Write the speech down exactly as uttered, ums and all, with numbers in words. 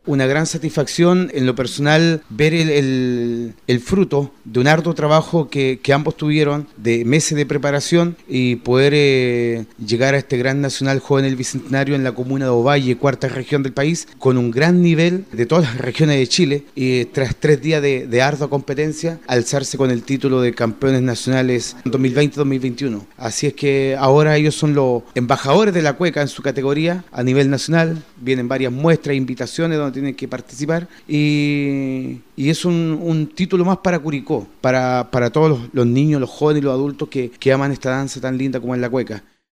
una gran satisfacción en lo personal ver el, el, el fruto de un arduo trabajo que, que ambos tuvieron de meses de preparación y poder eh, llegar a este Gran Nacional Joven del Bicentenario en la comuna de Ovalle, cuarta región del país, con un gran nivel de todas las regiones de Chile y tras tres días de, de ardua competencia, alzarse con el título de campeones nacionales dos mil veinte dos mil veintiuno. Así es que ahora ellos son los embajadores de la cueca en su categoría a nivel nacional, vienen varias muestras e invitaciones donde tienen que participar y, y es un, un título más para Curicó, para, para todos los, los niños, los jóvenes y los adultos que, que aman esta danza tan linda como es la cueca.